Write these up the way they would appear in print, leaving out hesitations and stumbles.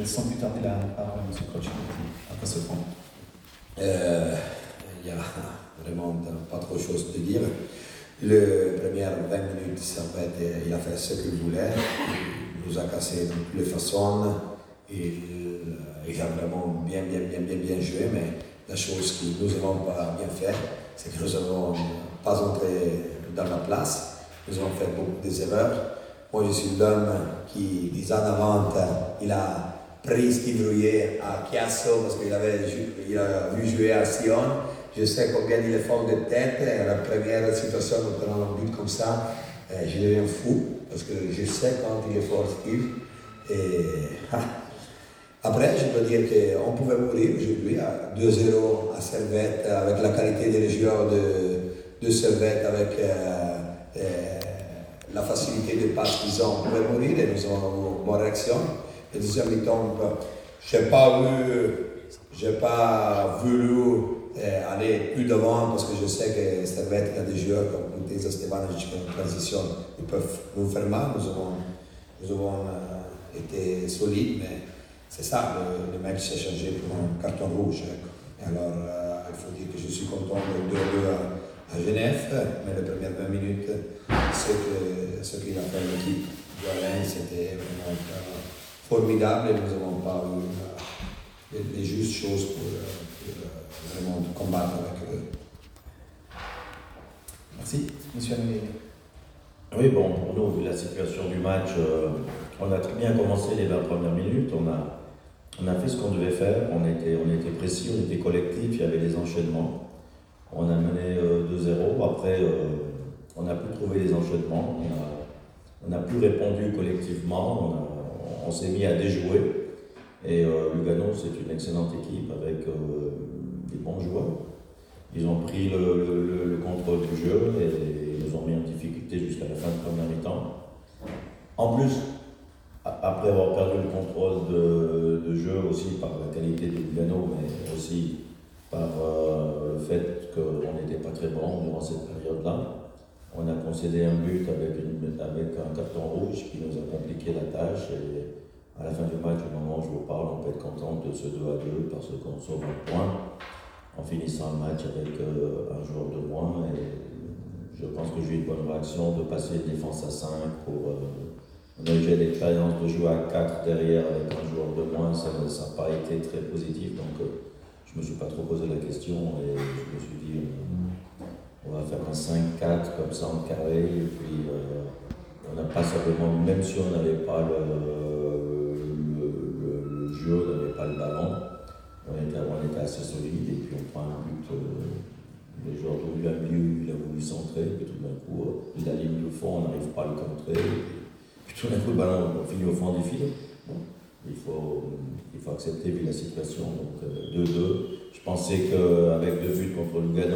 laisse sans plus tarder la parole à M. Crocetti après ce point. Il y a vraiment pas trop de choses à dire. Les premières 20 minutes, Servette, il a fait ce qu'il voulait. Il nous a cassé de toutes les façons. Il a vraiment bien joué, mais la chose que nous n'avons pas bien fait, c'est que nous n'avons pas entré dans la place. Nous avons fait beaucoup d'erreurs. Moi, je suis l'homme qui, 10 ans avant, il a pris Steve Rouillet à Chiasso parce qu'il a vu jouer à Sion. Je sais combien il est fort de tête. La première situation où on a un but comme ça, je deviens fou parce que je sais quand il est fort Steve. Après, je peux dire qu'on pouvait mourir aujourd'hui à 2-0 à Servette avec la qualité des joueurs de Servette, avec la facilité de passe qu'ils ont. On pouvait mourir et nous avons une bonne réaction. Et deuxième mi-temps, je n'ai pas voulu aller plus devant parce que je sais que Servette, il y a des joueurs comme Muteza Stevanovic en transition, ils peuvent nous faire mal. Nous avons été solides, mais c'est ça, le match s'est changé pour un carton rouge. Et alors, il faut dire que je suis content de 2-2 à Genève, mais les premières 20 minutes, ce qu'il a fait l'équipe de Alain, c'était vraiment formidable et nous n'avons pas eu les justes choses pour vraiment combattre avec eux. Merci. Monsieur Amélie. Oui, bon, pour nous, vu la situation du match, on a très bien commencé les 20 premières minutes. On a fait ce qu'on devait faire. On était précis, on était collectif, il y avait des enchaînements. On a mené 2-0. Après, on a pu trouver les enchaînements. On a plus répondu collectivement. On s'est mis à déjouer. Et Lugano, c'est une excellente équipe avec des bons joueurs. Ils ont pris le contrôle du jeu et ils nous ont mis en difficulté jusqu'à la fin de première mi-temps. En plus, après avoir perdu le contrôle de jeu aussi par la qualité de Lugano, mais aussi par le fait qu'on n'était pas très bon durant cette période-là, on a concédé un but avec un carton rouge qui nous a compliqué la tâche. Et à la fin du match, au moment où je vous parle, on peut être content de ce 2-2 parce qu'on sauve un point en finissant le match avec un joueur de moins. Et je pense que j'ai eu une bonne réaction de passer une défense à 5 pour. On a eu déjà l'expérience de jouer à 4 derrière avec un joueur de moins, ça n'a pas été très positif. Donc je ne me suis pas trop posé la question et je me suis dit on va faire un 5-4 comme ça en carré. Et puis on n'a pas simplement, même si on n'avait pas le jeu, on n'avait pas le ballon, on était assez solide et puis on prend un but. Le joueur de milieu, il a voulu centrer, puis tout d'un coup, la ligne de fond, on n'arrive pas à le contrer. Puis tout d'un coup, le ballon on finit au fond du filet. Bon, il faut accepter vu la situation. Donc 2-2. Je pensais qu'avec 2 buts contre Lugano,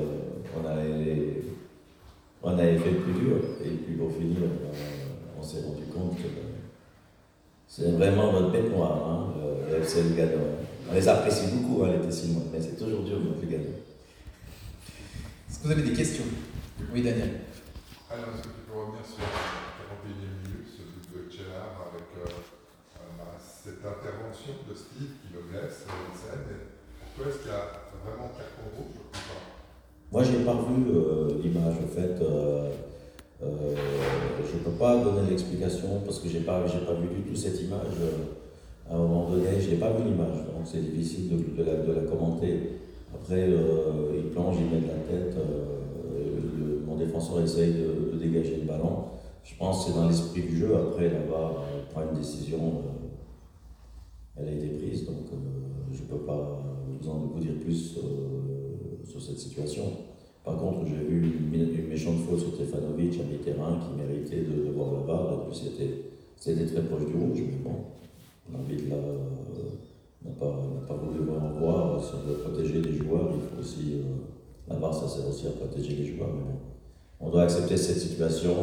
on avait fait le plus dur. Et puis pour finir, on s'est rendu compte que c'est vraiment notre bête noire, le FC Lugano. On les apprécie beaucoup, les Tessinois, mais c'est toujours dur notre Lugano. Est-ce que vous avez des questions? Oui, Daniel. Alors, est-ce que tu peux revenir sur la 41e minute, ce but de Tchellar avec cette intervention de Steve qui le blesse, une scène, et pourquoi est-ce qu'il y a vraiment carton rouge ou pas? Moi, je n'ai pas vu l'image, en fait. Je ne peux pas donner l'explication parce que je n'ai pas vu du tout cette image. À un moment donné, je n'ai pas vu l'image, donc c'est difficile de la commenter. Après, il plonge, il met de la tête. Mon défenseur essaye de dégager le ballon. Je pense que c'est dans l'esprit du jeu. Après, là-bas, prend une décision. Elle a été prise, donc je ne peux pas vous dire plus sur cette situation. Par contre, j'ai vu une méchante faute sur Stefanovic à mi-terrain qui méritait de voir la barre. Et puis c'était très proche du rouge, mais bon, l'arbitre là n'a pas voulu vraiment voir. Si on veut protéger les joueurs, il faut aussi. La barre, ça sert aussi à protéger les joueurs, mais bon. On doit accepter cette situation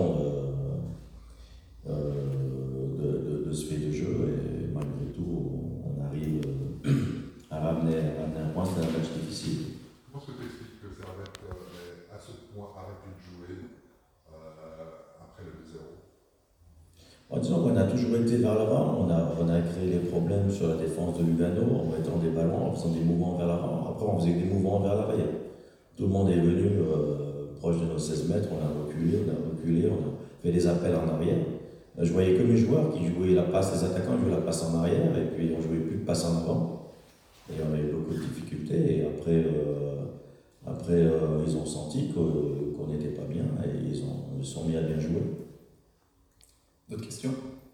de ce fait de jeu et malgré tout, on arrive à ramener un point. C'est un match difficile. Comment est-ce que tu expliques que Servette est à ce point arrêté de jouer après le 2-0? Disons qu'on a toujours été vers l'avant. On a créé des problèmes sur la défense de Lugano en mettant des ballons, en faisant des mouvements vers l'avant. Après, on faisait des mouvements vers l'arrière. Tout le monde est venu proche de nos 16 mètres. On a reculé, on a fait des appels en arrière. Je voyais que mes joueurs qui jouaient la passe, les attaquants jouaient la passe en arrière, et puis on jouait plus de passe en avant. Et on a eu beaucoup de difficultés. Et après, ils ont senti qu'on n'était pas bien, et ils se sont mis à bien jouer. D'autres questions?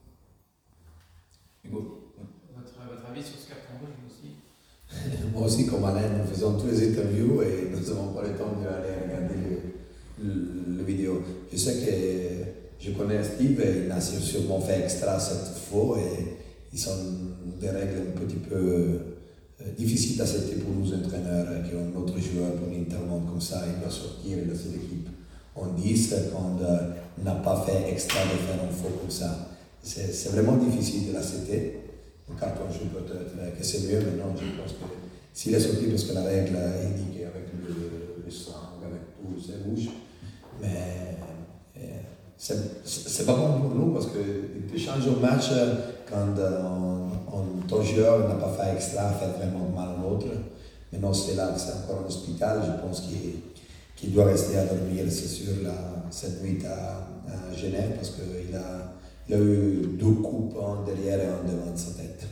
Hugo? Votre avis sur ce carton rouge aussi? Moi aussi, comme Alain, nous faisons tous les interviews et nous n'avons pas le temps d'aller regarder le vidéo. Je sais que je connais Steve et il a sûrement fait extra cette fois et ils sont des règles un petit peu difficiles à accepter pour nous entraîneurs qu'un autre joueur pour une intervention comme ça, il doit sortir de cette équipe en 10 quand on n'a pas fait extra de faire un faux comme ça. C'est vraiment difficile de l'accepter. Un carton jaune peut-être que c'est mieux, mais non, je pense que s'il est sorti parce que la règle indique avec le sang, avec tout, c'est rouge. Mais c'est pas bon pour nous parce que tu changes au match quand ton joueur n'a pas fait extra, fait vraiment mal à l'autre. Maintenant, c'est là, c'est encore un hôpital, je pense qu'il doit rester à dormir, c'est sûr, cette nuit à Genève parce qu'il a eu 2 coups, un derrière et un devant de sa tête.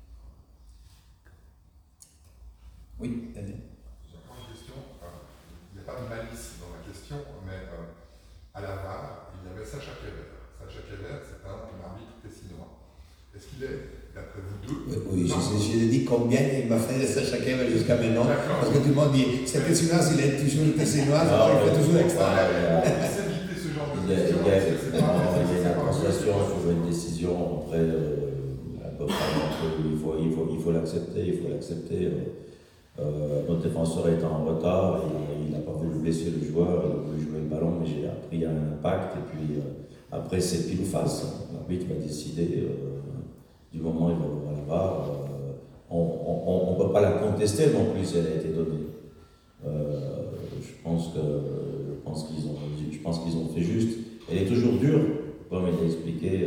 Oui, Daniel. J'ai encore une question. Il n'y a pas de malice dans la question, mais à la VAR, il y avait Sacha Keller. Sacha Keller, c'est un arbitre tessinois. Est-ce qu'il est, d'après vous deux? Oui, je dis combien il m'a fait Sacha Keller jusqu'à maintenant. Parce que tout le monde dit, c'est tessinois, il est toujours tessinois, il fait toujours extra. Il y a une appréciation sur une décision, après, il faut l'accepter. Notre défenseur était en retard, il n'a pas voulu blesser le joueur, il a voulu jouer le ballon, mais j'ai appris un impact, et puis après c'est pile ou face. L'arbitre va décider, du moment où il va voir la VAR, on ne peut pas la contester non plus si elle a été donnée. Je pense qu'ils ont fait juste. Elle est toujours dure, comme il a expliqué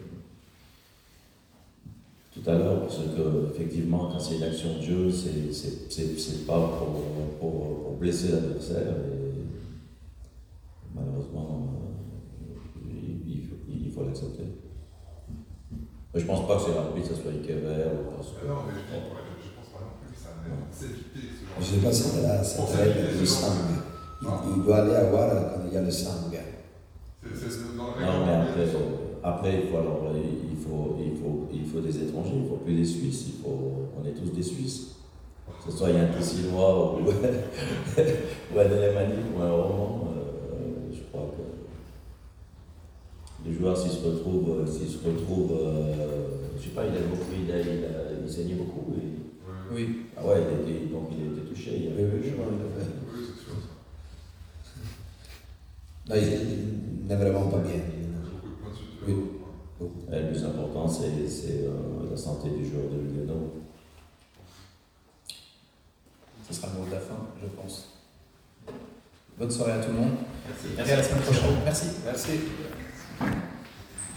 tout à l'heure, parce que effectivement, quand c'est une action de jeu, c'est pas pour blesser l'adversaire. Et malheureusement, il faut l'accepter. Je pense pas que c'est l'arbitre, que ce soit Keller ou parce que. Non, mais je pense pas non plus que ça s'éviter ce genre Je ne sais pas si c'est cette règle du sang. Il doit aller à voir quand il y a le sang. Non, mais après il faut des étrangers, il ne faut plus des Suisses, on est tous des Suisses. Que ce soit un Tessinois ou un Alémanique ou un Roman, je crois que les joueurs s'ils se retrouvent, je sais pas, il saignait beaucoup. Oui. Ah ouais, il était touché. Il y avait Oui, oui, c'est sûr. Non, il n'est vraiment pas bien. Beaucoup de points de suture. Oui. Le plus important, c'est la santé du joueur de Lugano. Ce sera le mot de la fin, je pense. Bonne soirée à tout le monde. Merci. Merci à la semaine prochaine. Merci. Merci.